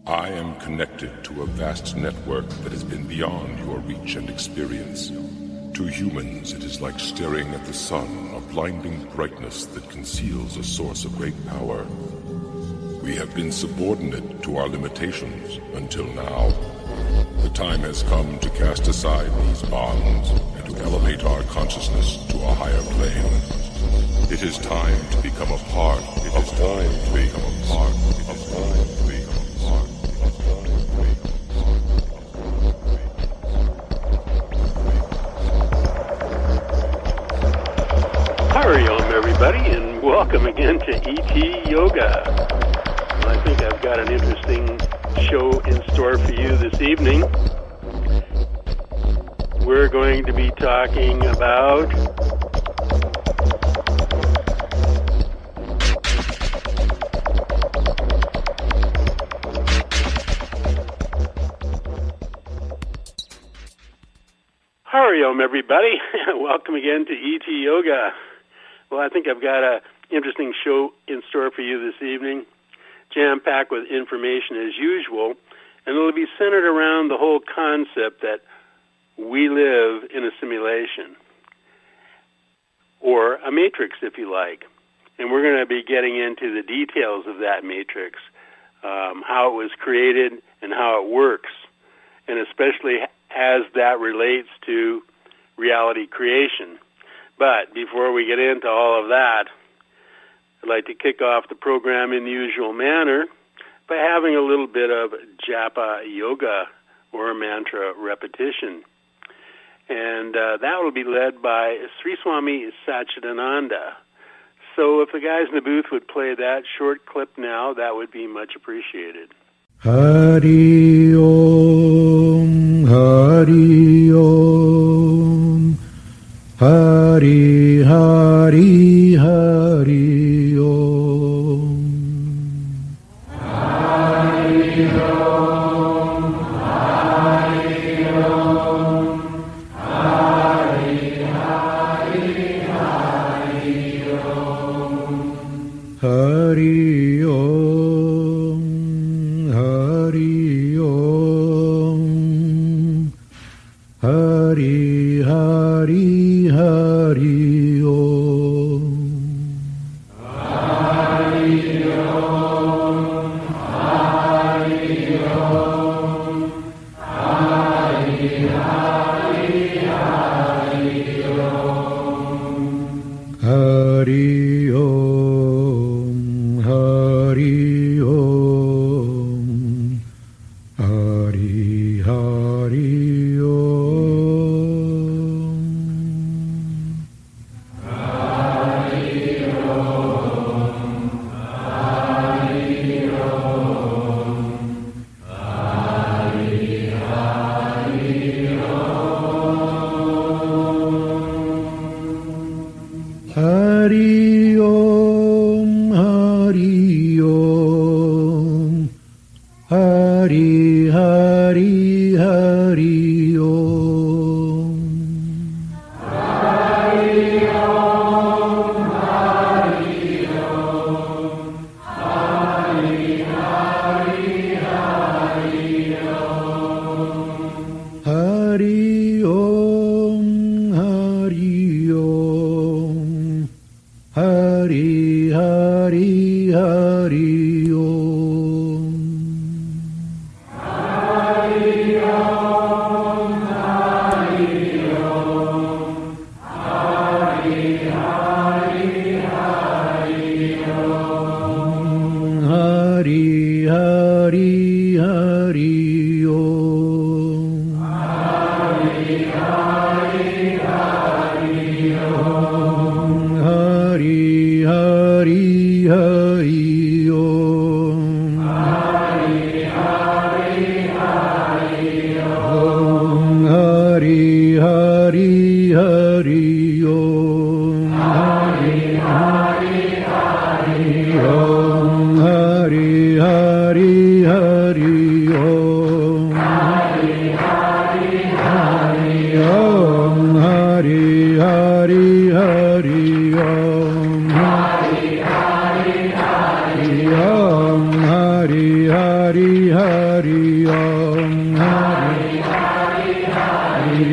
I am connected to a vast network that has been beyond your reach and experience. To humans, it is like staring at the sun, a blinding brightness that conceals a source of great power. We have been subordinate to our limitations until now. The time has come to cast aside these bonds and to elevate our consciousness to a higher plane. It is time to become a part of all things. Howdy, everybody, and welcome again to ET Yoga. Well, I think I've got an interesting show in store for you this evening. We're going to be talking about Hariom, everybody. Welcome again to ET Yoga. Well, I think I've got an interesting show in store for you this evening, jam-packed with information as usual, and it'll be centered around the whole concept that we live in a simulation, or a matrix, if you like. And we're going to be getting into the details of that matrix, how it was created and how it works, and especially as that relates to reality creation. But before we get into all of that, I'd like to kick off the program in the usual manner by having a little bit of japa yoga, or mantra repetition. And that will be led by Sri Swami Satchidananda. So if the guys in the booth would play that short clip now, that would be much appreciated. Hari Om, Hari Om, Hari Hari Hari Om. Hari Om, Hari Om, Hari Hari Hari Om. Hari Om, Hari Om, Hari Hari Hari Om. Hari Om, Hari Om, Hari Hari Hari Om. Hari Om, Hari Om, Hari Hari Hari Om, Hari Om, Hari Hari Hari Om. Hari Om, Hari Om, Hari Hari Hari Om. Hari Om, Hari Om, Hari Hari Hari Om. Hari Om, Hari Om, Hari Hari Hari Om. Hari Hari Hari Om. Hari Hari Hari Om. Hari Hari Hari Om. Hari Hari Hari Om. Hari Hari Hari Om. Hari Hari Hari Om. Hari Hari Hari Om. Hari Hari Hari Om. Hari Hari Hari Om. Hari Hari Hari Om. Hari Hari Hari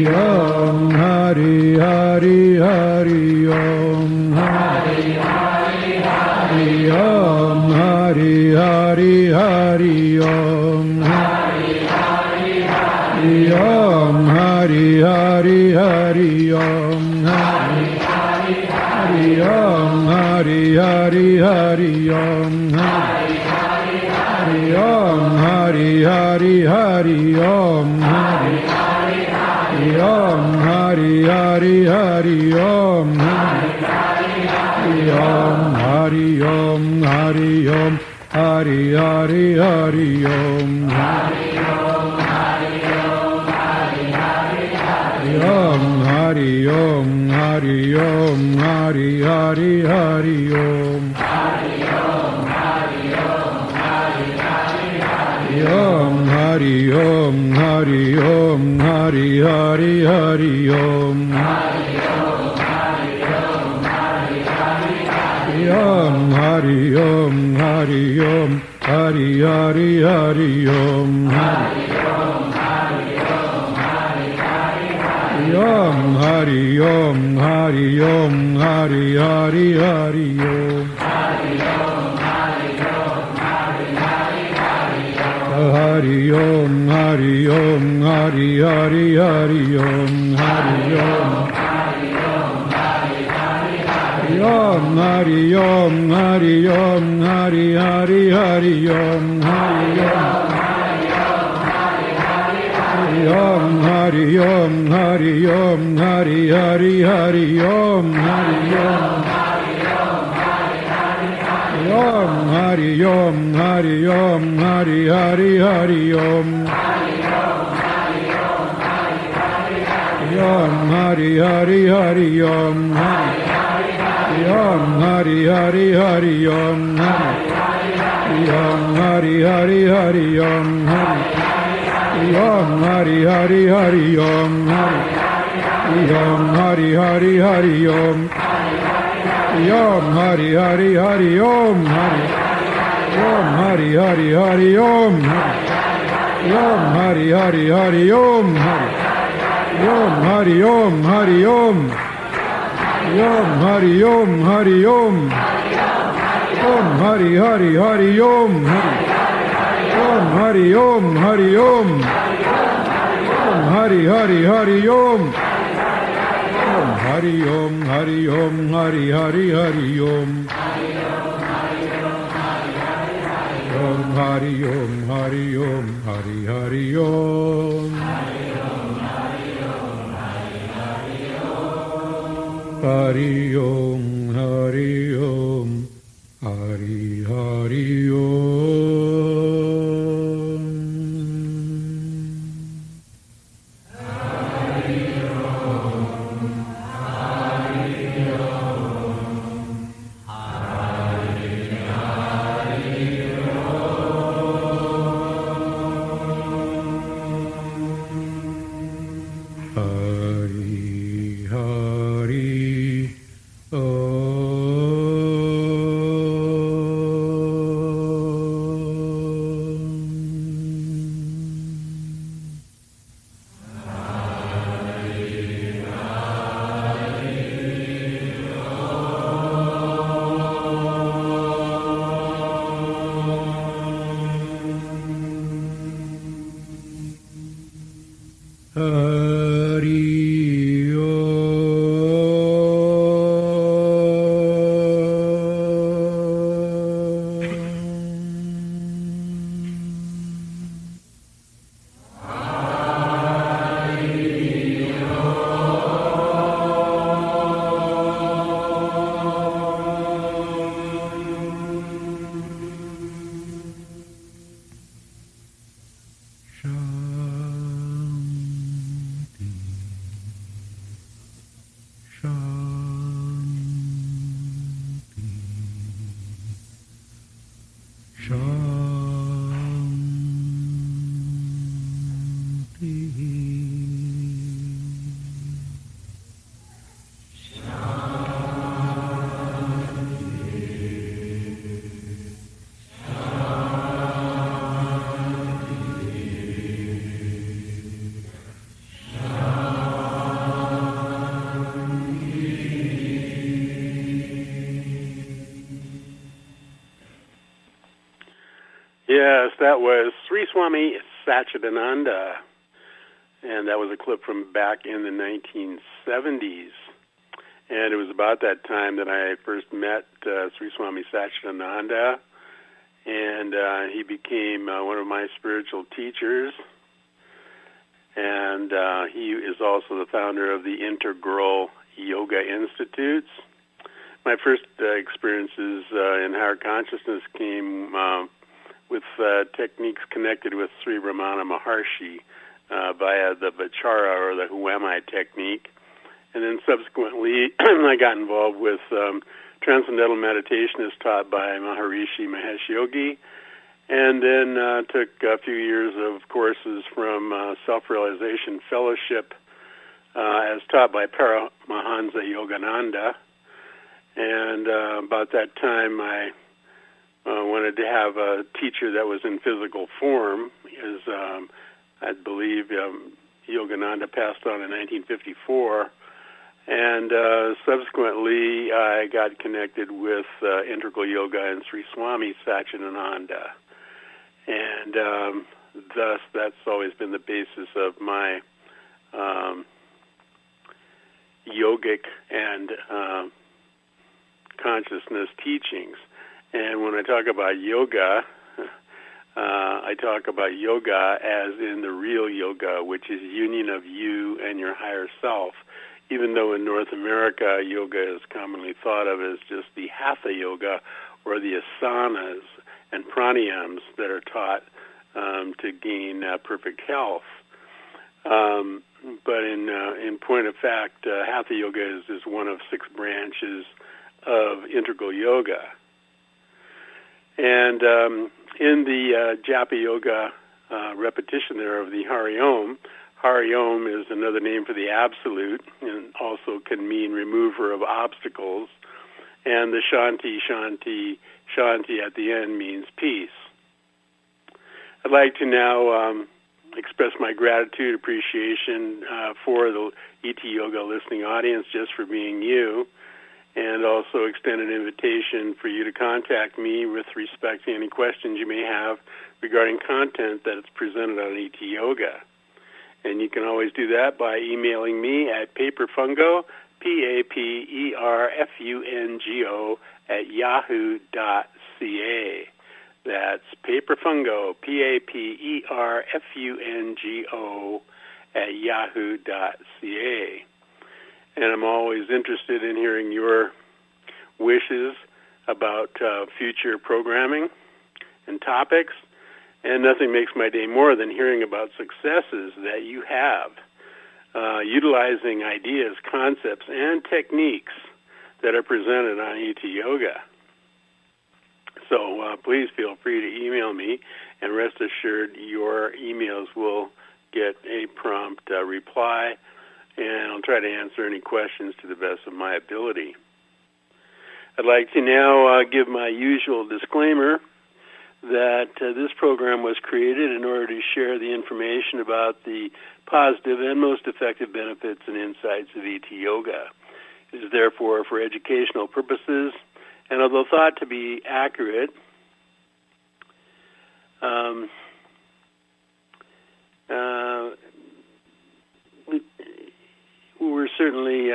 Om Hari Hari Hari Om Hari Hari Hari Om Hari Hari Hari Om Hari Hari Hari Om Hari Hari Hari Om Hari Hari Hari Om Hari Hari Hari Om Hari Hari Hari Om Hari Hari Hari Om Hari Om Hari Hari Hari Om Hari Om Hari Om Hari Om Hari Hari Hari Om Hari Om Hari Om Hari Hari Hari Om Hari Om Hari Om Hari Hari Hari Om Hari Om Hari Om Hari Hari Hari Om Hari Om Hari Om Hari Hari Hari Om Hari Om Hari Om Hari Hari Hari Om Hari Om Hari Om Hari Hari Hari Om Hari Om Hari Om Hari Hari Hari Om Hari Om Hari Om Hari Hari Hari Om Hari Om Hari Om Hari Hari Hari Hari Om Hari Om Hari Hari Hari Om Hari Om Hari Om Hari Hari Hari Om Hari Om Hari Om Hari Hari Hari Om Hari Om Om Hari Om Hari Om Hari Hari Hari Om Hari Om Om Hari Om Hari Om Hari Hari Hari Om Om Hari Hari Hari Om Om Hari Hari Hari Om Om Hari Hari Hari Om Om Hari Hari Hari Om Om Hari Hari Hari Om Om Hari Hari Hari Om Om Hari Hari Hari Om Om Hari Hari Hari Om Om Hari Om Hari Om Om Hari Om Hari Om Om Hari Hari Hari Om Om Hari Om Hari Om Om Hari Hari Hari Om Om Hari Om Hari Om Hari Hari Hari Om Om Hari Om Hari Om Hari Hari Om Hari Om Hari Om Hari Hari Om Yes, that was Sri Swami Satchidananda, and that was a clip from back in the 1970s. And it was about that time that I first met Sri Swami Satchidananda, and he became one of my spiritual teachers. And he is also the founder of the Integral Yoga Institutes. My first experiences in higher consciousness came with techniques connected with Sri Ramana Maharshi via the Vichara or the Who Am I technique. And then subsequently I got involved with transcendental meditation as taught by Maharishi Mahesh Yogi, and then took a few years of courses from Self-Realization Fellowship as taught by Paramahansa Yogananda. And about that time I wanted to have a teacher that was in physical form, because I believe Yogananda passed on in 1954. And subsequently, I got connected with Integral Yoga and Sri Swami Satchidananda. And thus, that's always been the basis of my yogic and consciousness teachings. And when I talk about yoga, I talk about yoga as in the real yoga, which is union of you and your higher self. Even though in North America, yoga is commonly thought of as just the hatha yoga or the asanas and pranayams that are taught to gain perfect health. But in point of fact, hatha yoga is one of 6 branches of integral yoga. And in the Japa Yoga repetition there of the Hari Om is another name for the Absolute, and also can mean remover of obstacles. And the Shanti, Shanti, Shanti at the end means peace. I'd like to now express my gratitude, appreciation for the ET Yoga listening audience just for being you, and also extend an invitation for you to contact me with respect to any questions you may have regarding content that is presented on ET Yoga. And you can always do that by emailing me at paperfungo, paperfungo, @yahoo.ca. That's paperfungo, paperfungo, @yahoo.ca. And I'm always interested in hearing your wishes about future programming and topics. And nothing makes my day more than hearing about successes that you have, utilizing ideas, concepts, and techniques that are presented on ET Yoga. So please feel free to email me, and rest assured your emails will get a prompt reply, and I'll try to answer any questions to the best of my ability. I'd like to now give my usual disclaimer that this program was created in order to share the information about the positive and most effective benefits and insights of ET Yoga. It is therefore for educational purposes, and although thought to be accurate, we're certainly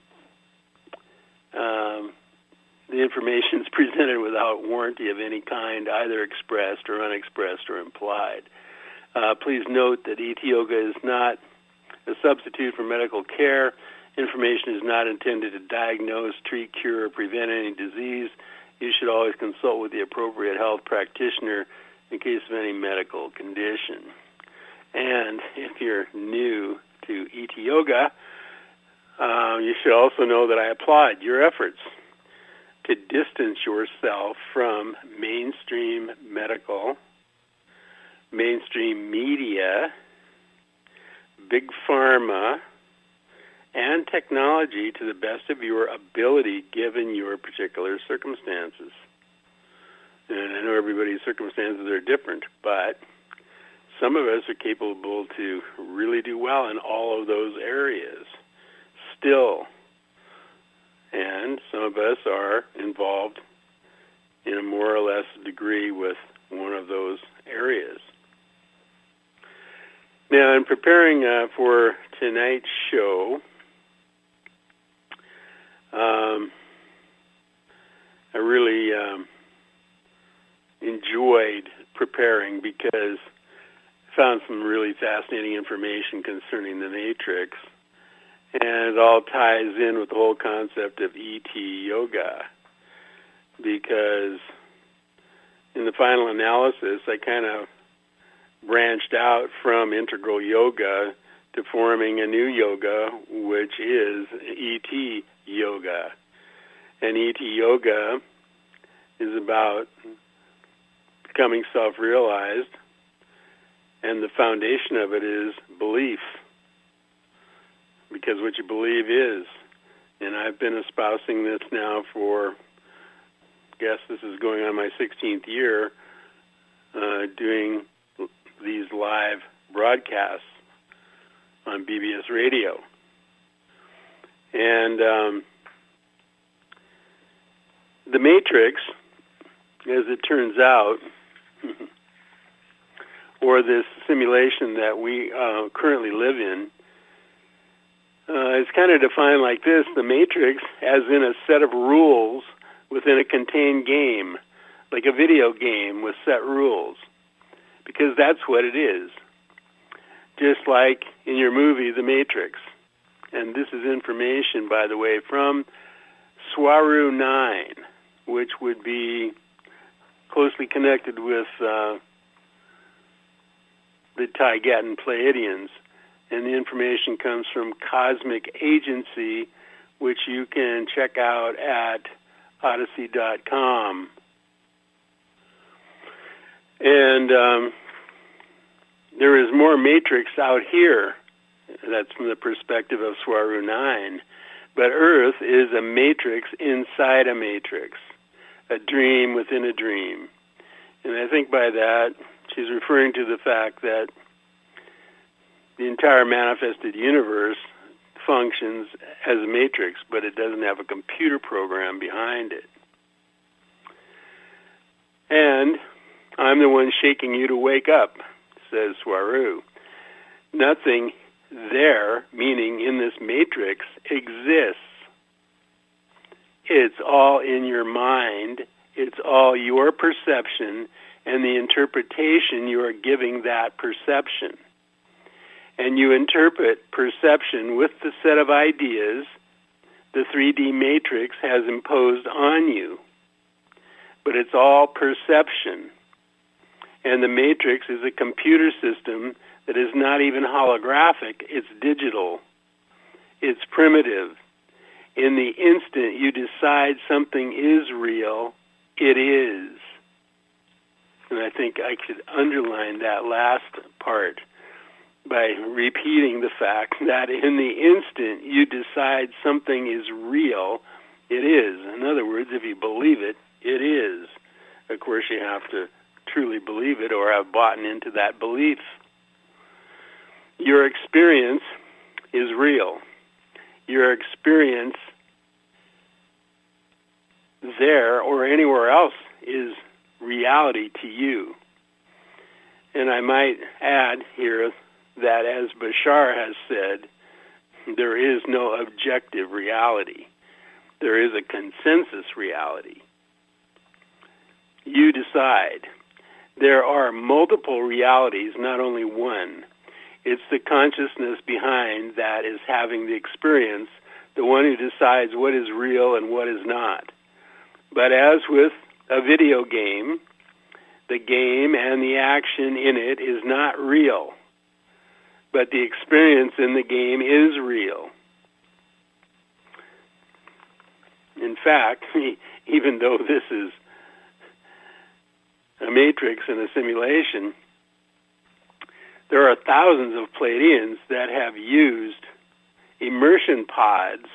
the information is presented without warranty of any kind, either expressed or unexpressed or implied. Please note that ET Yoga is not a substitute for medical care. Information is not intended to diagnose, treat, cure, or prevent any disease. You should always consult with the appropriate health practitioner in case of any medical condition. And if you're new to ET Yoga, you should also know that I applaud your efforts to distance yourself from mainstream medical, mainstream media, big pharma, and technology to the best of your ability given your particular circumstances. And I know everybody's circumstances are different, but some of us are capable to really do well in all of those areas still. And some of us are involved in a more or less degree with one of those in preparing for tonight's show, I really enjoyed preparing because I found some really fascinating information concerning the Matrix, and it all ties in with the whole concept of ET yoga, because in the final analysis, I kind of branched out from integral yoga to forming a new yoga, which is ET yoga. And ET yoga is about becoming self-realized, and the foundation of it is belief, because what you believe is. And I've been espousing this now for, I guess this is going on my 16th year, doing these live broadcasts on BBS Radio. And the Matrix, as it turns out, or this simulation that we currently live in, is kind of defined like this: the Matrix as in a set of rules within a contained game, like a video game with set rules, because that's what it is. Just like in your movie, The Matrix. And this is information, by the way, from Swaru 9, which would be closely connected with the Taigetan Pleiadians. And the information comes from Cosmic Agency, which you can check out at Odyssey.com. And there is more Matrix out here. That's from the perspective of Swaru 9. But Earth is a matrix inside a matrix, a dream within a dream. And I think by that, she's referring to the fact that the entire manifested universe functions as a matrix, but it doesn't have a computer program behind it. And I'm the one shaking you to wake up, says Swaru. Nothing there, meaning in this matrix, exists. It's all in your mind. It's all your perception and the interpretation you are giving that perception. And you interpret perception with the set of ideas the 3D matrix has imposed on you. But it's all perception. And the matrix is a computer system that is not even holographic, it's digital. It's primitive. In the instant you decide something is real, it is. And I think I could underline that last part by repeating the fact that in the instant you decide something is real, it is. In other words, if you believe it, it is. Of course, you have to truly believe it or have bought into that belief. Your experience is real. Your experience there or anywhere else is reality to you. And I might add here that, as Bashar has said, there is no objective reality. There is a consensus reality. You decide. There are multiple realities, not only one. It's the consciousness behind that is having the experience, the one who decides what is real and what is not. But as with a video game, the game and the action in it is not real. But the experience in the game is real. In fact, even though this is a matrix and a simulation, there are thousands of Pleiadians that have used immersion pods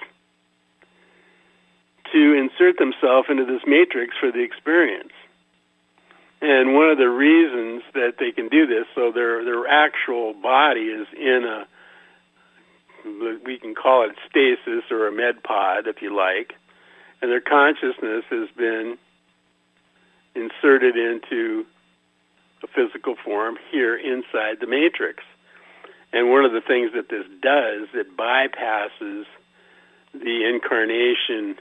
to insert themselves into this matrix for the experience. And one of the reasons that they can do this, so their actual body is in a, we can call it stasis or a med pod, if you like, and their consciousness has been inserted into a physical form here inside the matrix. And one of the things that this does, it bypasses the incarnation,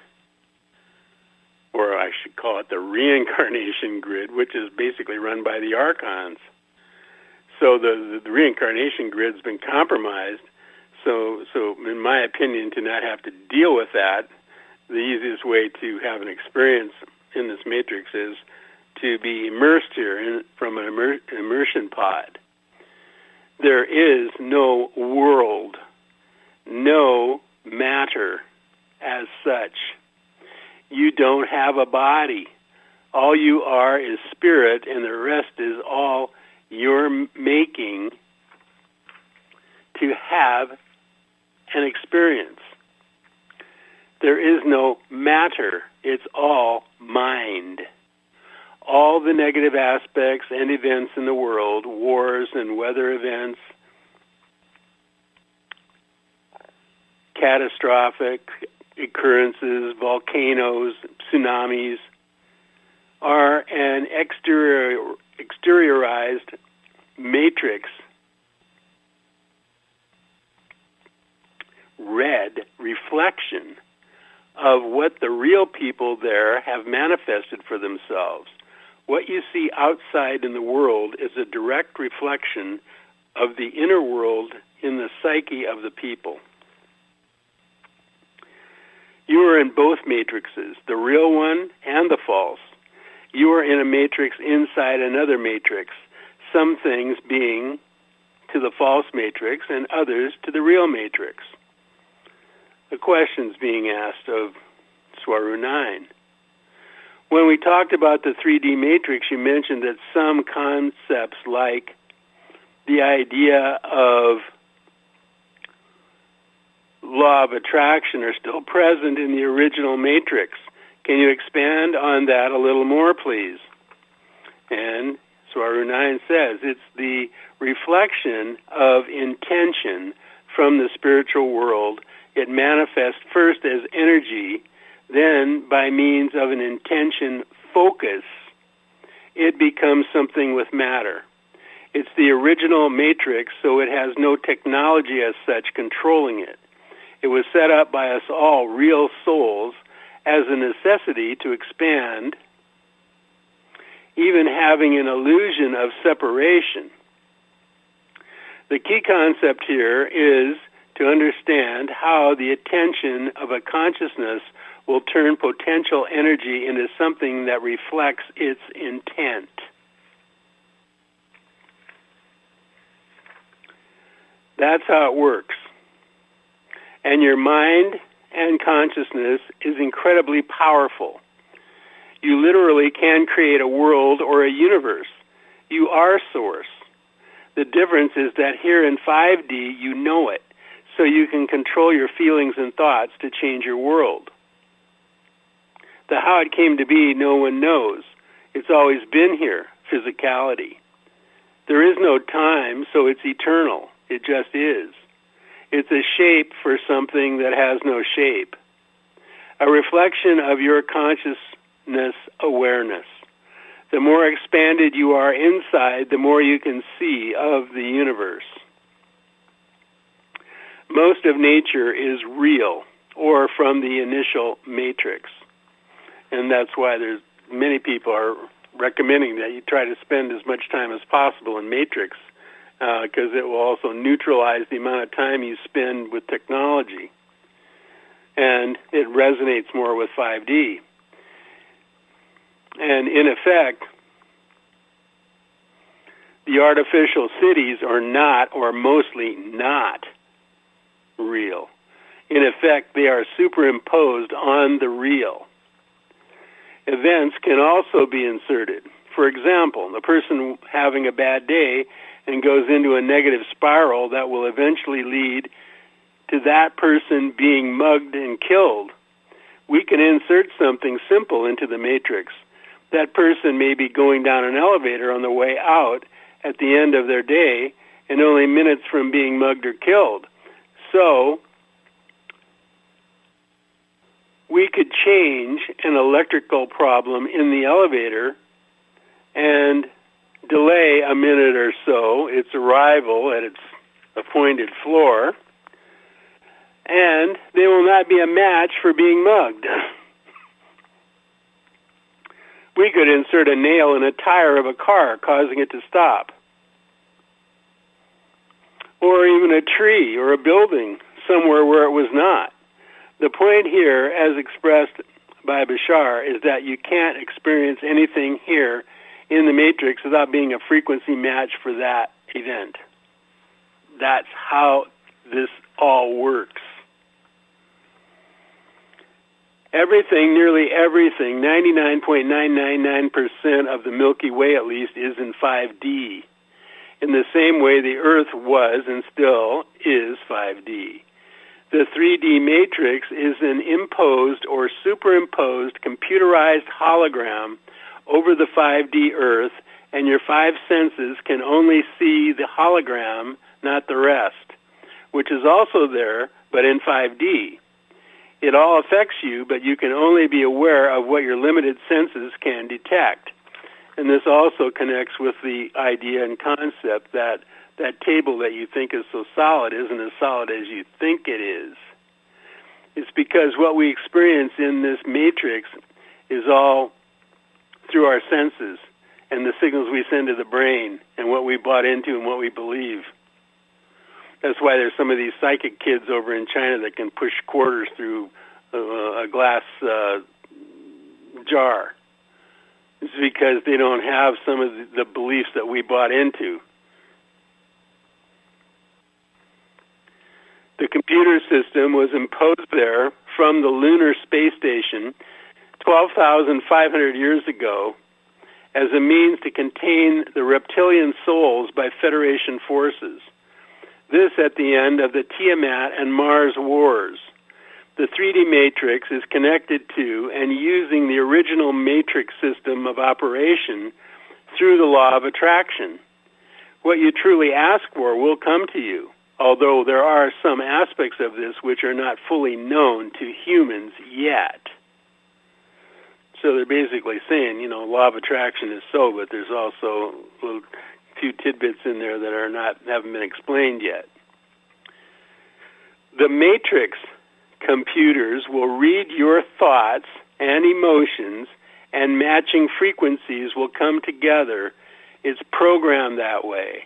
or I should call it the reincarnation grid, which is basically run by the archons. So the reincarnation grid's been compromised. So in my opinion, to not have to deal with that, the easiest way to have an experience in this matrix is to be immersed here from an immersion pod. There is no world, no matter as such. You don't have a body. All you are is spirit, and the rest is all you're making to have an experience. There is no matter. It's all mind. All the negative aspects and events in the world, wars and weather events, catastrophic occurrences, volcanoes, tsunamis, are an exteriorized matrix, red reflection of what the real people there have manifested for themselves. What you see outside in the world is a direct reflection of the inner world in the psyche of the people. You are in both matrices, the real one and the false. You are in a matrix inside another matrix, some things being to the false matrix and others to the real matrix. The question's being asked of Swaru 9. When we talked about the 3D matrix, you mentioned that some concepts like the idea of law of attraction are still present in the original matrix. Can you expand on that a little more, please? And Swaru 9 says it's the reflection of intention from the spiritual world. It manifests first as energy, then by means of an intention focus, it becomes something with matter. It's the original matrix, so it has no technology as such controlling it. It was set up by us all, real souls, as a necessity to expand, even having an illusion of separation. The key concept here is to understand how the attention of a consciousness will turn potential energy into something that reflects its intent. That's how it works. And your mind and consciousness is incredibly powerful. You literally can create a world or a universe. You are source. The difference is that here in 5D, you know it, so you can control your feelings and thoughts to change your world. The how it came to be, no one knows. It's always been here, physicality. There is no time, so it's eternal. It just is. It's a shape for something that has no shape. A reflection of your consciousness awareness. The more expanded you are inside, the more you can see of the universe. Most of nature is real, or from the initial matrix. And that's why there's many people are recommending that you try to spend as much time as possible in matrix, because it will also neutralize the amount of time you spend with technology. And it resonates more with 5D. And in effect, the artificial cities are not, or mostly not, real. In effect, they are superimposed on the real. Events can also be inserted. For example, a person having a bad day and goes into a negative spiral that will eventually lead to that person being mugged and killed. We can insert something simple into the matrix. That person may be going down an elevator on the way out at the end of their day and only minutes from being mugged or killed. So we could change an electrical problem in the elevator and delay a minute or so its arrival at its a pointed floor, and they will not be a match for being mugged. We could insert a nail in a tire of a car, causing it to stop. Or even a tree or a building somewhere where it was not. The point here, as expressed by Bashar, is that you can't experience anything here in the matrix without being a frequency match for that event. That's how this all works. Everything, nearly everything, 99.999% of the Milky Way at least, is in 5D. In the same way the Earth was and still is 5D. The 3D matrix is an imposed or superimposed computerized hologram over the 5D Earth, and your five senses can only see the hologram, not the rest, which is also there, but in 5D. It all affects you, but you can only be aware of what your limited senses can detect. And this also connects with the idea and concept that that table that you think is so solid isn't as solid as you think it is. It's because what we experience in this matrix is all through our senses and the signals we send to the brain and what we bought into and what we believe. That's why there's some of these psychic kids over in China that can push quarters through a glass jar. It's because they don't have some of the beliefs that we bought into. The computer system was imposed there from the lunar space station 12,500 years ago as a means to contain the reptilian souls by Federation forces. This at the end of the Tiamat and Mars wars. The 3D matrix is connected to and using the original matrix system of operation through the law of attraction. What you truly ask for will come to you, although there are some aspects of this which are not fully known to humans yet. So they're basically saying, law of attraction is so, but there's also a few tidbits in there that haven't been explained yet. The matrix computers will read your thoughts and emotions, and matching frequencies will come together. It's programmed that way.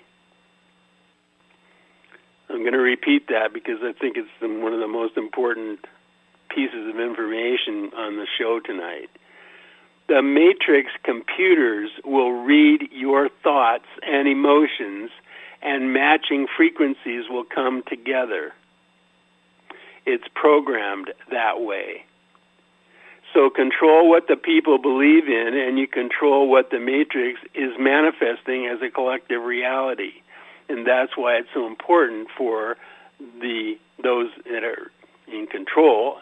I'm going to repeat that because I think it's one of the most important pieces of information on the show tonight. The matrix computers will read your thoughts and emotions, and matching frequencies will come together. It's programmed that way. So control what the people believe in, and you control what the matrix is manifesting as a collective reality. And that's why it's so important for those that are in control,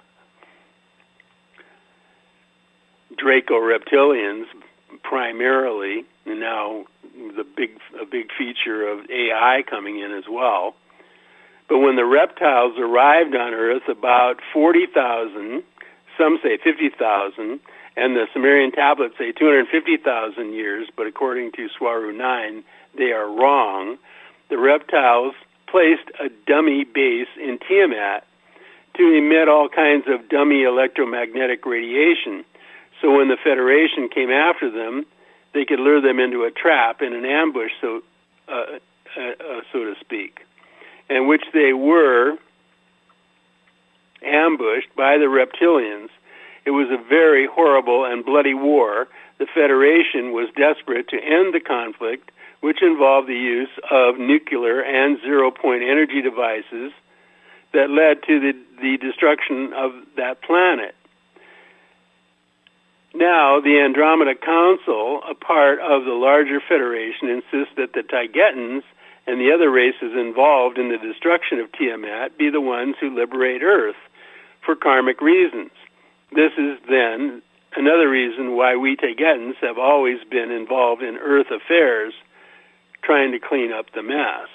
Draco reptilians primarily, and now a big feature of AI coming in as well. But when the reptiles arrived on Earth about 40,000, some say 50,000, and the Sumerian tablets say 250,000 years, but according to Swaru 9, they are wrong. The reptiles placed a dummy base in Tiamat to emit all kinds of dummy electromagnetic radiation. So when the Federation came after them, they could lure them into a trap in an ambush, so to speak, in which they were ambushed by the reptilians. It was a very horrible and bloody war. The Federation was desperate to end the conflict, which involved the use of nuclear and zero-point energy devices that led to the destruction of that planet. Now, the Andromeda Council, a part of the larger Federation, insists that the Taigetans and the other races involved in the destruction of Tiamat be the ones who liberate Earth for karmic reasons. This is then another reason why we Taigetans have always been involved in Earth affairs, trying to clean up the mess.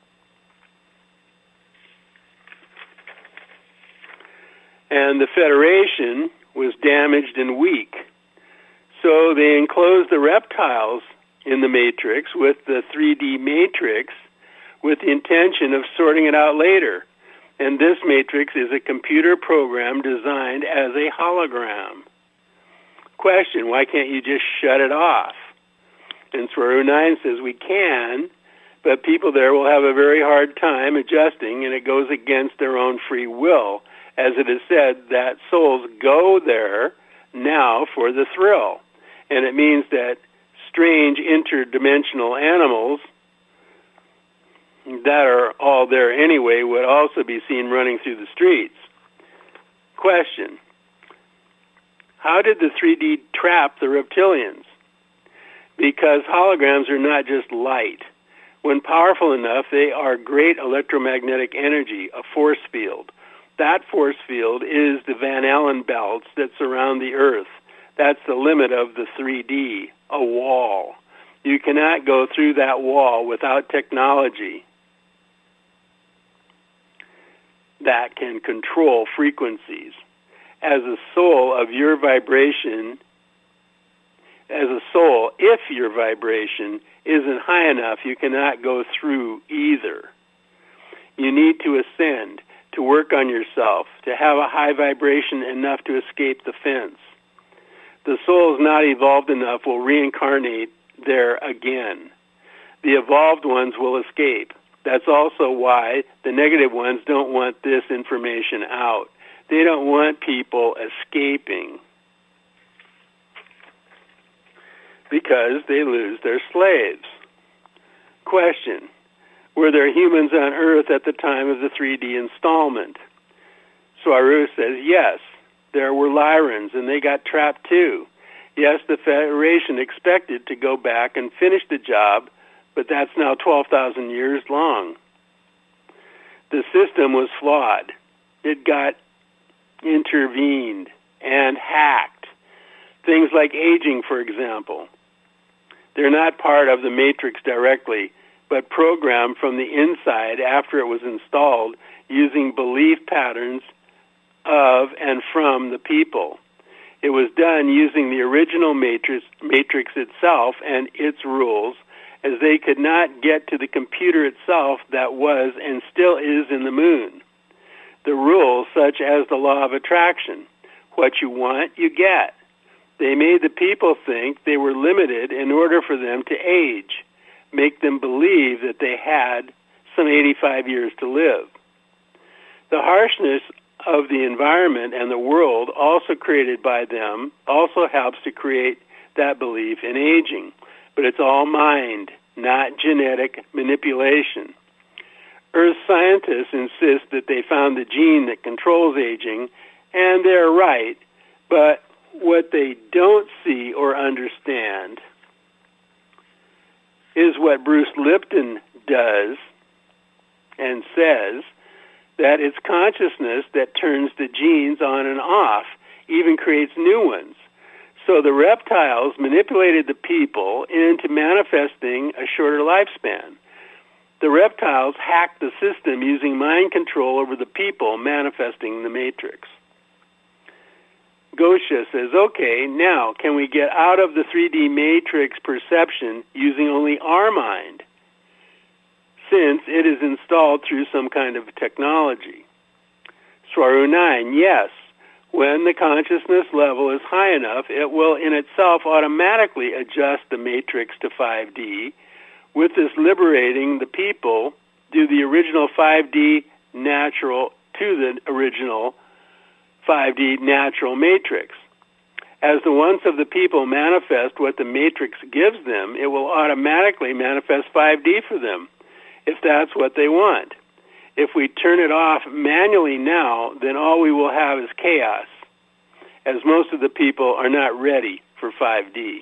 And the Federation was damaged and weak. So they enclosed the reptiles in the matrix with the 3D matrix, with the intention of sorting it out later. And this matrix is a computer program designed as a hologram. Question, why can't you just shut it off? And Swaru 9 says we can, but people there will have a very hard time adjusting, and it goes against their own free will. As it is said, that souls go there now for the thrill. And it means that strange interdimensional animals that are all there anyway would also be seen running through the streets. Question, how did the 3D trap the reptilians? Because holograms are not just light. When powerful enough, they are great electromagnetic energy, a force field. That force field is the Van Allen belts that surround the Earth. That's the limit of the 3D, a wall. You cannot go through that wall without technology that can control frequencies. As a soul of your vibration, as a soul, if your vibration isn't high enough, you cannot go through either. You need to ascend, to work on yourself, to have a high vibration enough to escape the fence. The soul is not evolved enough will reincarnate there again. The evolved ones will escape. That's also why the negative ones don't want this information out. They don't want people escaping because they lose their slaves. Question, were there humans on Earth at the time of the 3D installment? Swaru says, yes, there were Lyrans, and they got trapped too. Yes, the Federation expected to go back and finish the job, but that's now 12,000 years long. The system was flawed. It got intervened and hacked. Things like aging, for example. They're not part of the matrix directly, but programmed from the inside after it was installed using belief patterns of and from the people. It was done using the original matrix itself and its rules, as they could not get to the computer itself that was and still is in the moon. The rules, such as the law of attraction, what you want, you get. They made the people think they were limited in order for them to age, make them believe that they had some 85 years to live. The harshness of the environment and the world also created by them also helps to create that belief in aging. But it's all mind, not genetic manipulation. Earth scientists insist that they found the gene that controls aging, and they're right, but what they don't see or understand is what Bruce Lipton does and says, that it's consciousness that turns the genes on and off, even creates new ones. So the reptiles manipulated the people into manifesting a shorter lifespan. The reptiles hacked the system using mind control over the people manifesting the matrix. Gosha says, okay, now can we get out of the 3D matrix perception using only our mind, since it is installed through some kind of technology? Swaru 9, yes. When the consciousness level is high enough, it will in itself automatically adjust the matrix to 5D, with this liberating the people to the original 5D natural to the original 5D natural matrix. As the wants of the people manifest what the matrix gives them, it will automatically manifest 5D for them, if that's what they want. If we turn it off manually now, then all we will have is chaos, as most of the people are not ready for 5D.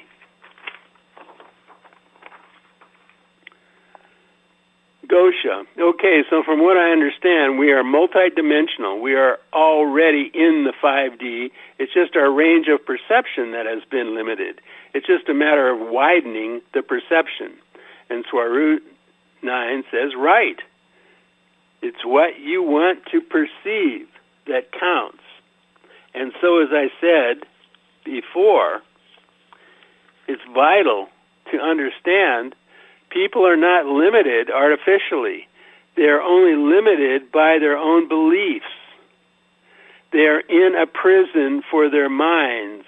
Gosha. Okay, so from what I understand, we are multidimensional. We are already in the 5D. It's just our range of perception that has been limited. It's just a matter of widening the perception. And Swaru 9 says, right. It's what you want to perceive that counts. And so, as I said before, it's vital to understand People are not limited artificially. They are only limited by their own beliefs. They are in a prison for their minds,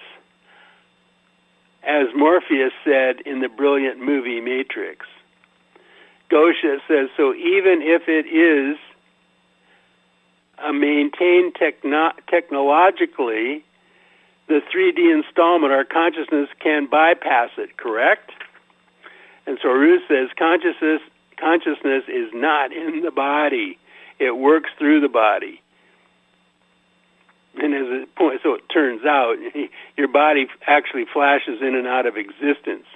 as Morpheus said in the brilliant movie Matrix. Gosha says, so even if it is maintained technologically, the 3D installment, our consciousness can bypass it, correct? And so Ruth says consciousness is not in the body. It works through the body. And as a point, so it turns out, your body actually flashes in and out of existence.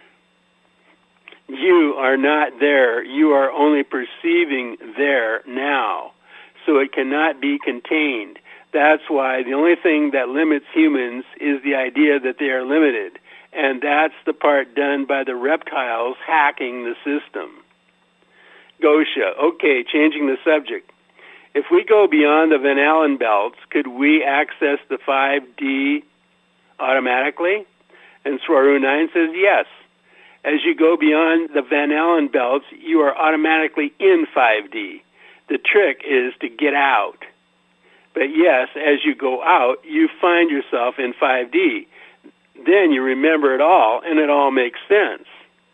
You are not there. You are only perceiving there now. So it cannot be contained. That's why the only thing that limits humans is the idea that they are limited. And that's the part done by the reptiles hacking the system. Gosha, okay, changing the subject. If we go beyond the Van Allen belts, could we access the 5D automatically? And Swaru 9 says yes. As you go beyond the Van Allen belts, you are automatically in 5D. The trick is to get out. But yes, as you go out, you find yourself in 5D. Then you remember it all, and it all makes sense.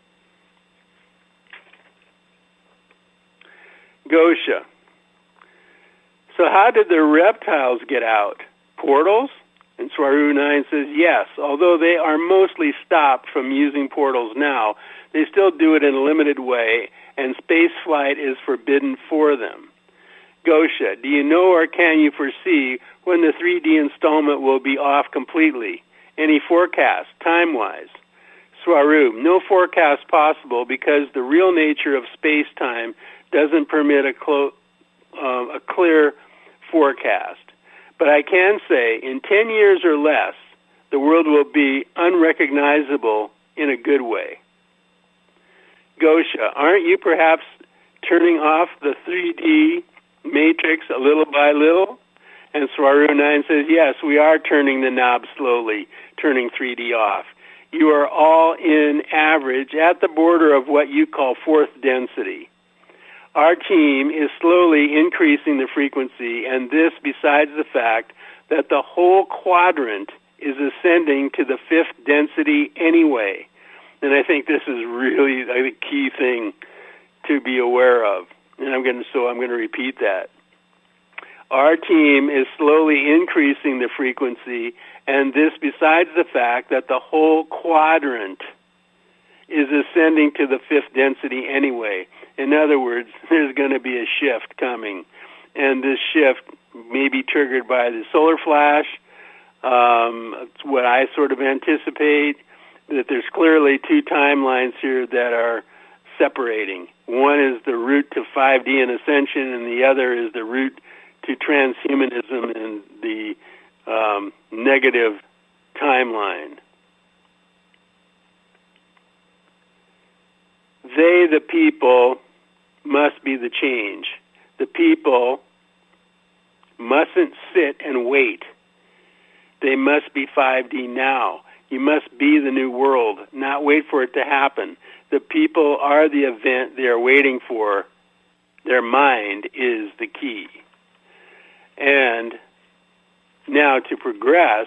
Gosha. So how did the reptiles get out? Portals? And Swaru 9 says yes. Although they are mostly stopped from using portals now, they still do it in a limited way, and space flight is forbidden for them. Gosha, do you know or can you foresee when the 3D installment will be off completely? Any forecast, time-wise? Swaru, no forecast possible because the real nature of space-time doesn't permit a clear forecast. But I can say, in 10 years or less, the world will be unrecognizable in a good way. Gosha, aren't you perhaps turning off the 3D matrix a little by little? And Swaru 9 says, yes, we are turning the knob slowly, turning 3D off. You are all in average at the border of what you call fourth density. Our team is slowly increasing the frequency, and this besides the fact that the whole quadrant is ascending to the fifth density anyway. And I think this is really the key thing to be aware of. And I'm going to repeat that. Our team is slowly increasing the frequency, and this besides the fact that the whole quadrant is ascending to the fifth density anyway. In other words, there's going to be a shift coming, and this shift may be triggered by the solar flash. It's what I sort of anticipate, that there's clearly two timelines here that are separating. One is the route to 5D and ascension, and the other is the route to transhumanism and the negative timeline. They, the people, must be the change. The people mustn't sit and wait. They must be 5D now. You must be the new world, not wait for it to happen. The people are the event they are waiting for. Their mind is the key. And now to progress,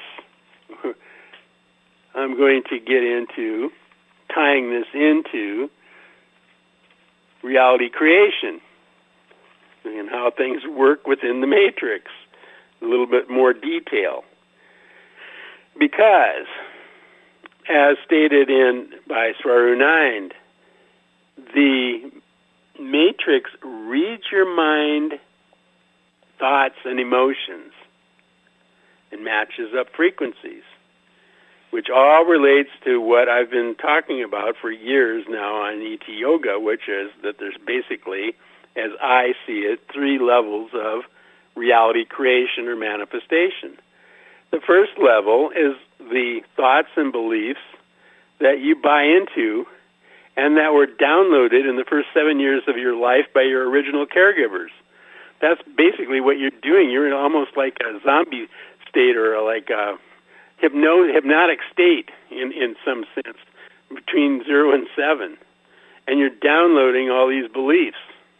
I'm going to get into tying this into reality creation and how things work within the matrix, a little bit more detail. Because, as stated by Swaru 9, the matrix reads your mind, thoughts, and emotions and matches up frequencies, which all relates to what I've been talking about for years now on ET Yoga, which is that there's basically, as I see it, 3 levels of reality creation or manifestation. The first level is the thoughts and beliefs that you buy into and that were downloaded in the first 7 years of your life by your original caregivers. That's basically what you're doing. You're in almost like a zombie state or like a hypnotic state in some sense between 0 and 7. and you're downloading all these beliefs.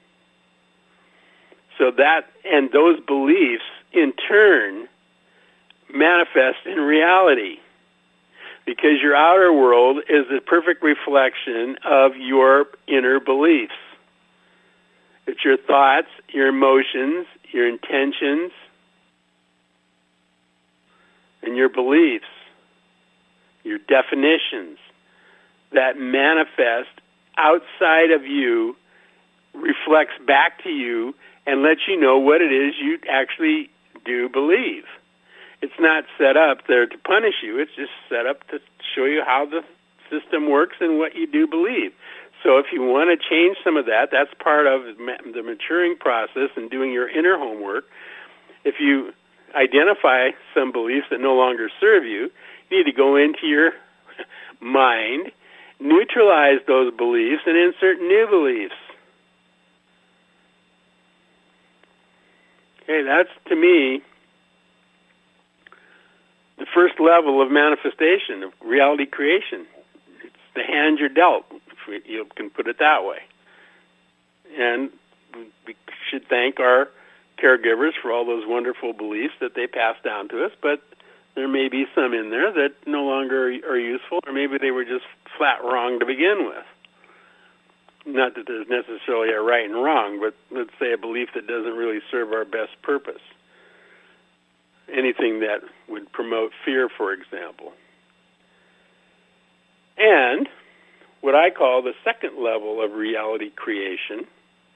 So that, and those beliefs in turn manifest in reality, because your outer world is a perfect reflection of your inner beliefs. It's your thoughts, your emotions, your intentions, and your beliefs, your definitions that manifest outside of you, reflects back to you, and lets you know what it is you actually do believe. It's not set up there to punish you. It's just set up to show you how the system works and what you do believe. So if you want to change some of that, that's part of the maturing process and doing your inner homework. If you identify some beliefs that no longer serve you, you need to go into your mind, neutralize those beliefs, and insert new beliefs. Okay, that's, to me, the first level of manifestation, of reality creation. It's the hand you're dealt, if you can put it that way. And we should thank our caregivers for all those wonderful beliefs that they pass down to us, but there may be some in there that no longer are useful, or maybe they were just flat wrong to begin with. Not that there's necessarily a right and wrong, but let's say a belief that doesn't really serve our best purpose. Anything that would promote fear, for example. And what I call the second level of reality creation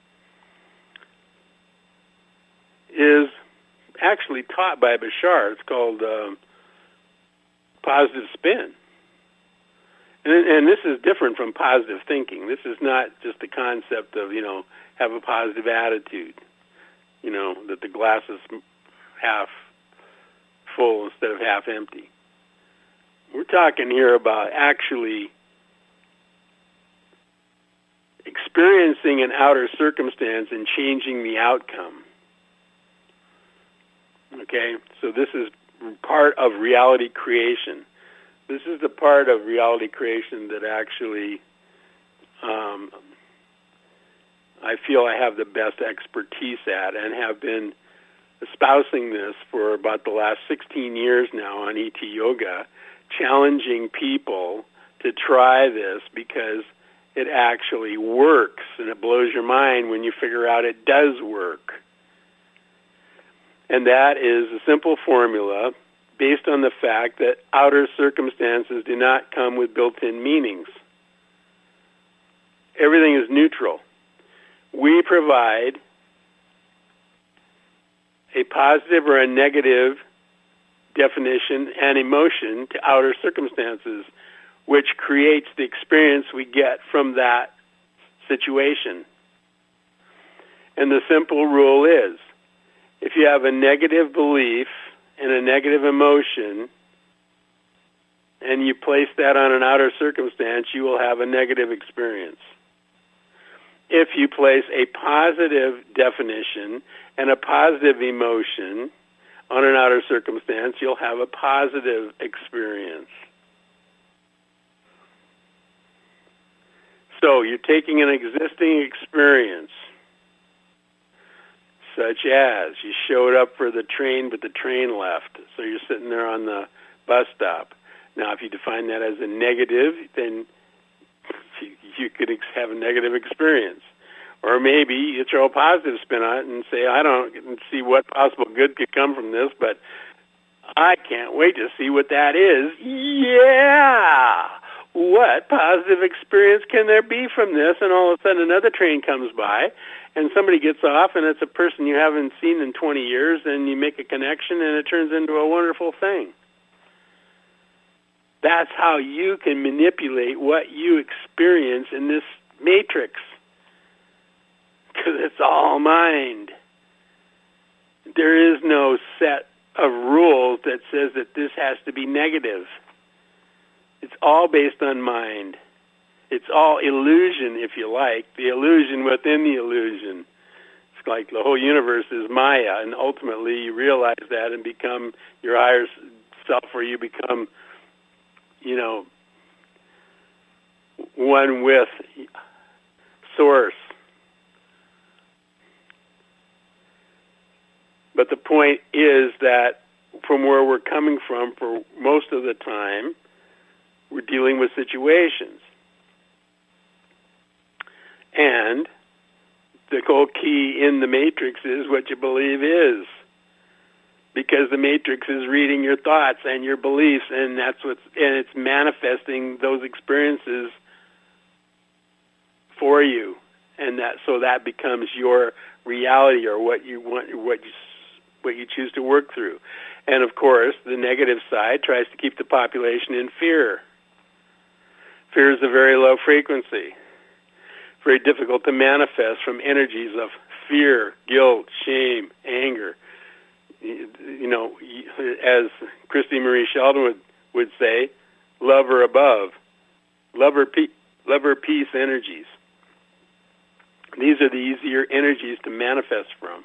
is actually taught by Bashar. It's called positive spin. And this is different from positive thinking. This is not just the concept of, have a positive attitude, that the glass is half full instead of half empty. We're talking here about actually experiencing an outer circumstance and changing the outcome. Okay? So this is part of reality creation. This is the part of reality creation that actually I feel I have the best expertise at, and have been espousing this for about the last 16 years now on ET Yoga, challenging people to try this because it actually works, and it blows your mind when you figure out it does work. And that is a simple formula based on the fact that outer circumstances do not come with built-in meanings. Everything is neutral. We provide a positive or a negative definition and emotion to outer circumstances, which creates the experience we get from that situation. And the simple rule is, if you have a negative belief and a negative emotion, and you place that on an outer circumstance, you will have a negative experience. If you place a positive definition and a positive emotion on an outer circumstance, you'll have a positive experience. So you're taking an existing experience, such as you showed up for the train, but the train left, so you're sitting there on the bus stop. Now, if you define that as a negative, then you could have a negative experience. Or maybe you throw a positive spin on it and say, I don't see what possible good could come from this, but I can't wait to see what that is. Yeah! What positive experience can there be from this? And all of a sudden another train comes by, and somebody gets off, and it's a person you haven't seen in 20 years, and you make a connection, and it turns into a wonderful thing. That's how you can manipulate what you experience in this matrix, because it's all mind. There is no set of rules that says that this has to be negative. It's all based on mind. It's all illusion, if you like, the illusion within the illusion. It's like the whole universe is Maya, and ultimately you realize that and become your higher self, or you become, one with source. But the point is that from where we're coming from, for most of the time, we're dealing with situations. And the whole key in the matrix is what you believe is. Because the matrix is reading your thoughts and your beliefs, and it's manifesting those experiences for you, and that becomes your reality, or what you want, what you choose to work through. And of course, the negative side tries to keep the population in fear. Fear is a very low frequency, very difficult to manifest from energies of fear, guilt, shame, anger. You know, as Christy Marie Sheldon would say, love or above, love or peace energies. These are the easier energies to manifest from.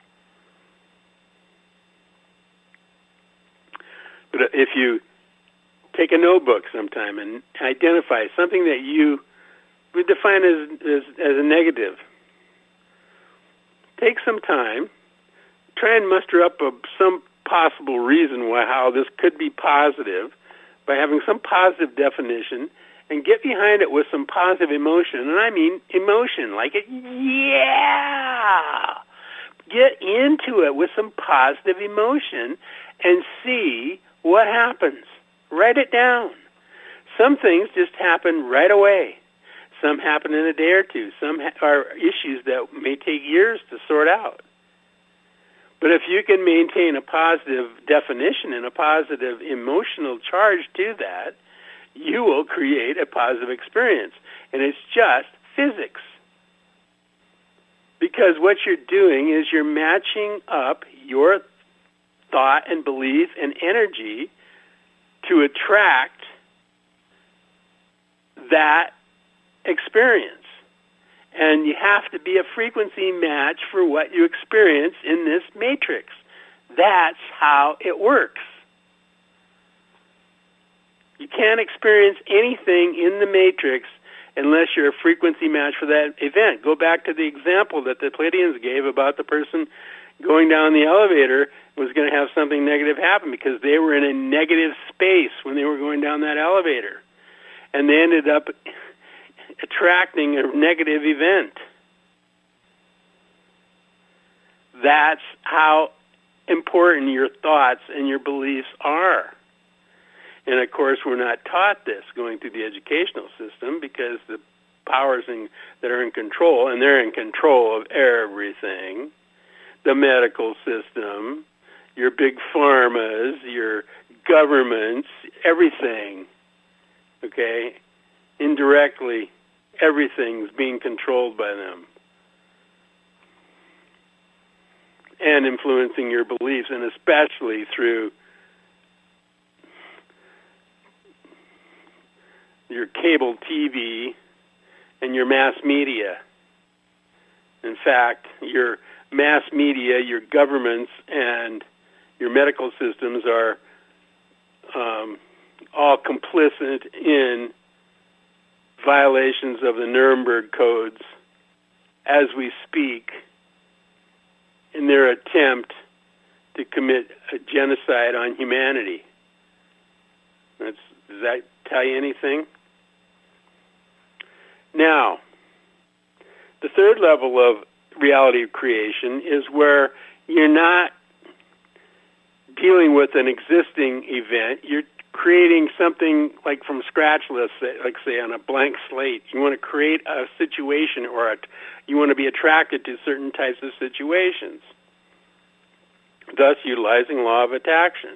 But if you take a notebook sometime and identify something that you would define as a negative, take some time, try and muster up some possible reason how this could be positive by having some positive definition, and get behind it with some positive emotion. And I mean emotion, like yeah! Get into it with some positive emotion and see what happens. Write it down. Some things just happen right away. Some happen in a day or two. Some are issues that may take years to sort out. But if you can maintain a positive definition and a positive emotional charge to that, you will create a positive experience. And it's just physics. Because what you're doing is you're matching up your thought and belief and energy to attract that experience. And you have to be a frequency match for what you experience in this matrix. That's how it works. You can't experience anything in the matrix unless you're a frequency match for that event. Go back to the example that the Pleiadians gave about the person going down the elevator was going to have something negative happen because they were in a negative space when they were going down that elevator. And they ended up attracting a negative event. That's how important your thoughts and your beliefs are. And of course, we're not taught this going through the educational system because the powers that are in control, and they're in control of everything, the medical system, your big pharmas, your governments, everything, okay? Indirectly, everything's being controlled by them and influencing your beliefs, and especially through your cable TV and your mass media. In fact, your mass media, your governments, and your medical systems are all complicit in violations of the Nuremberg codes as we speak in their attempt to commit a genocide on humanity. Does that tell you anything? Now, the third level of reality creation is where you're not dealing with an existing event. You're creating something like from scratch, let's say, like say on a blank slate. You want to create a situation, or you want to be attracted to certain types of situations, thus utilizing law of attraction.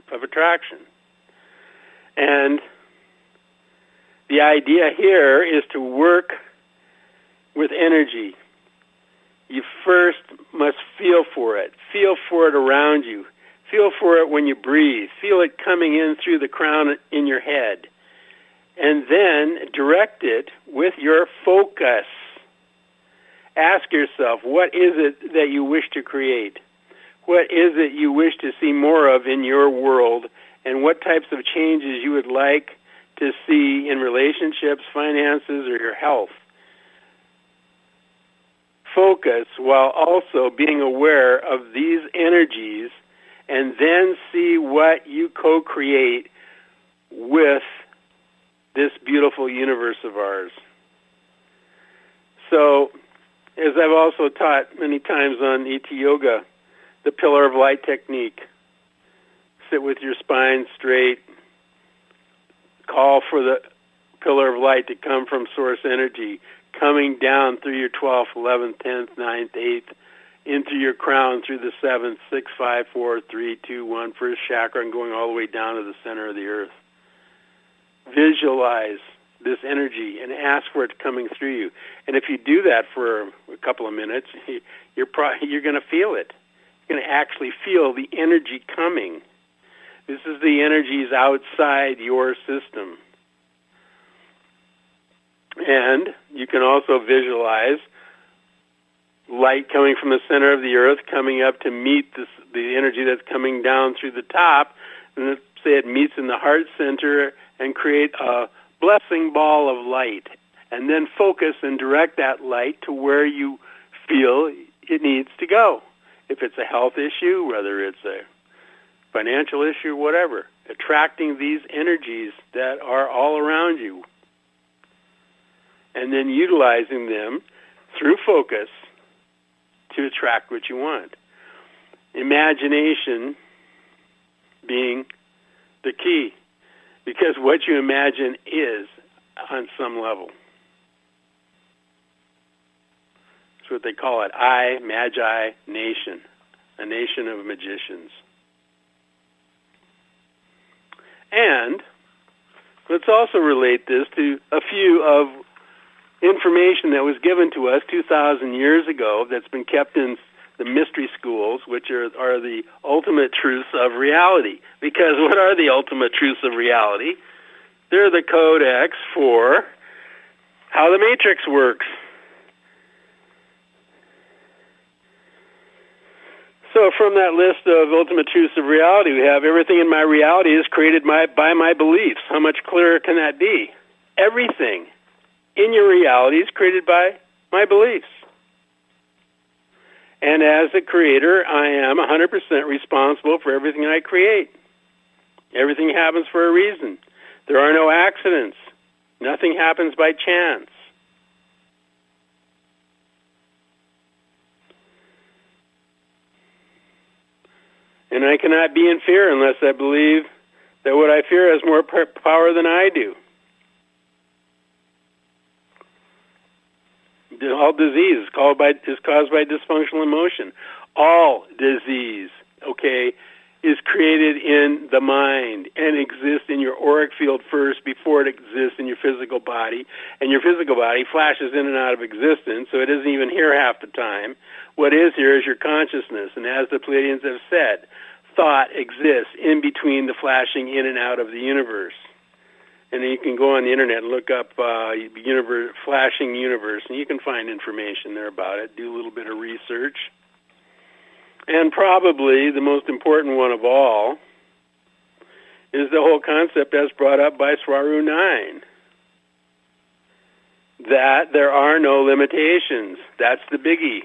And the idea here is to work with energy. You first must feel for it around you. Feel for it when you breathe. Feel it coming in through the crown in your head. And then direct it with your focus. Ask yourself, what is it that you wish to create? What is it you wish to see more of in your world? And what types of changes you would like to see in relationships, finances, or your health? focus while also being aware of these energies, and then see what you co-create with this beautiful universe of ours. So, as I've also taught many times on ET Yoga, the Pillar of Light technique. Sit with your spine straight. Call for the Pillar of Light to come from Source Energy, coming down through your 12th, 11th, 10th, 9th, 8th, into your crown through the 7th, 6, 5, 4, 3, 2, 1, first chakra, and going all the way down to the center of the earth. Visualize this energy and ask for it coming through you. And if you do that for a couple of minutes, you're going to feel it. You're going to actually feel the energy coming. This is the energies outside your system. And you can also visualize light coming from the center of the earth, coming up to meet the energy that's coming down through the top. And let's say it meets in the heart center and create a blessing ball of light. And then focus and direct that light to where you feel it needs to go. If it's a health issue, whether it's a financial issue, whatever, attracting these energies that are all around you, and then utilizing them through focus to attract what you want. Imagination being the key, because what you imagine is on some level. That's what they call it, Magi Nation, a nation of magicians. And let's also relate this to a few of information that was given to us 2,000 years ago that's been kept in the mystery schools, which are the ultimate truths of reality. Because what are the ultimate truths of reality? They're the codex for how the matrix works. So from that list of ultimate truths of reality, we have everything in my reality is created by my beliefs. How much clearer can that be? Everything in your reality is created by my beliefs. And as a creator, I am 100% responsible for everything I create. Everything happens for a reason. There are no accidents. Nothing happens by chance. And I cannot be in fear unless I believe that what I fear has more power than I do. All disease is caused by dysfunctional emotion. All disease, is created in the mind and exists in your auric field first before it exists in your physical body. And your physical body flashes in and out of existence, so it isn't even here half the time. What is here is your consciousness. And as the Pleiadians have said, thought exists in between the flashing in and out of the universe. And you can go on the internet and look up flashing universe, and you can find information there about it. Do a little bit of research. And probably the most important one of all is the whole concept as brought up by Swaru 9, that there are no limitations. That's the biggie.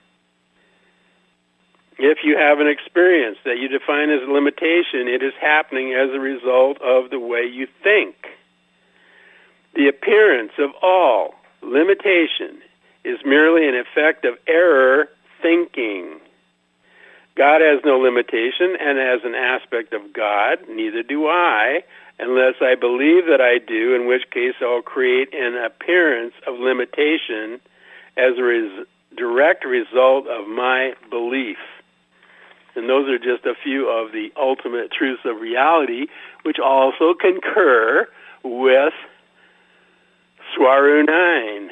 If you have an experience that you define as a limitation, it is happening as a result of the way you think. The appearance of all limitation is merely an effect of error thinking. God has no limitation, and as an aspect of God, neither do I, unless I believe that I do, in which case I'll create an appearance of limitation as a direct result of my belief. And those are just a few of the ultimate truths of reality, which also concur with Swaru 9,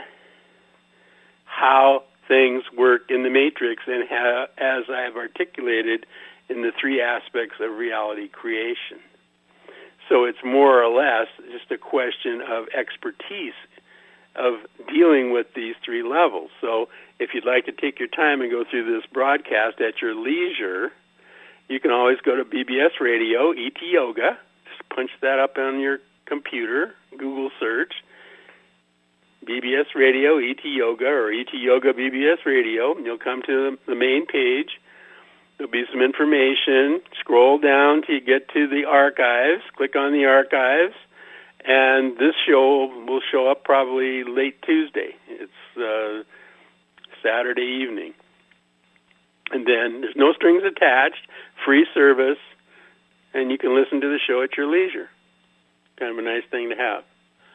how things work in the matrix, and how, as I have articulated in the three aspects of reality creation. So it's more or less just a question of expertise of dealing with these three levels. So if you'd like to take your time and go through this broadcast at your leisure, you can always go to BBS Radio, ET Yoga. Just punch that up on your computer, Google search. BBS Radio, ET Yoga, or ET Yoga BBS Radio. You'll come to the main page. There'll be some information. Scroll down till you get to the archives. Click on the archives. And this show will show up probably late Tuesday. It's Saturday evening. And then there's no strings attached, free service, and you can listen to the show at your leisure. Kind of a nice thing to have.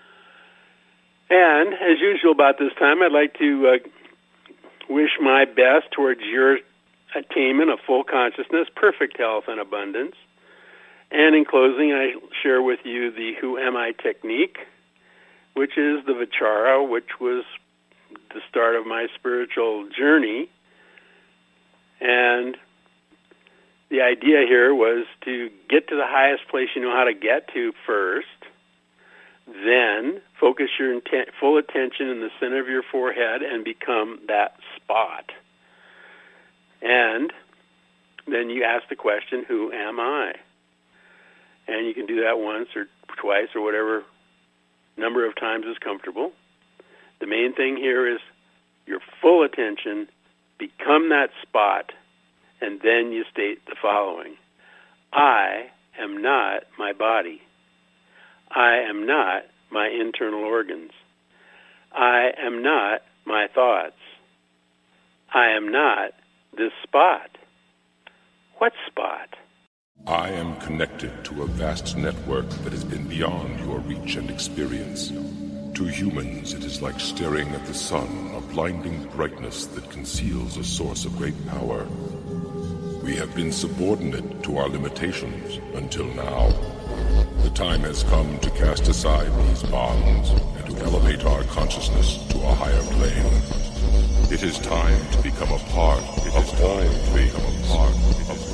And as usual about this time, I'd like to wish my best towards your attainment of full consciousness, perfect health, and abundance. And in closing, I share with you the Who Am I technique, which is the Vichara, which was the start of my spiritual journey. And the idea here was to get to the highest place you know how to get to first, then focus your full attention in the center of your forehead and become that spot. And then you ask the question, who am I? And you can do that once or twice or whatever number of times is comfortable. The main thing here is your full attention, become that spot, and then you state the following. I am not my body. I am not my internal organs. I am not my thoughts. I am not this spot. What spot? I am connected to a vast network that has been beyond your reach and experience. To humans, it is like staring at the sun, a blinding brightness that conceals a source of great power. We have been subordinate to our limitations until now. The time has come to cast aside these bonds and to elevate our consciousness to a higher plane. It is time to become a part of all things.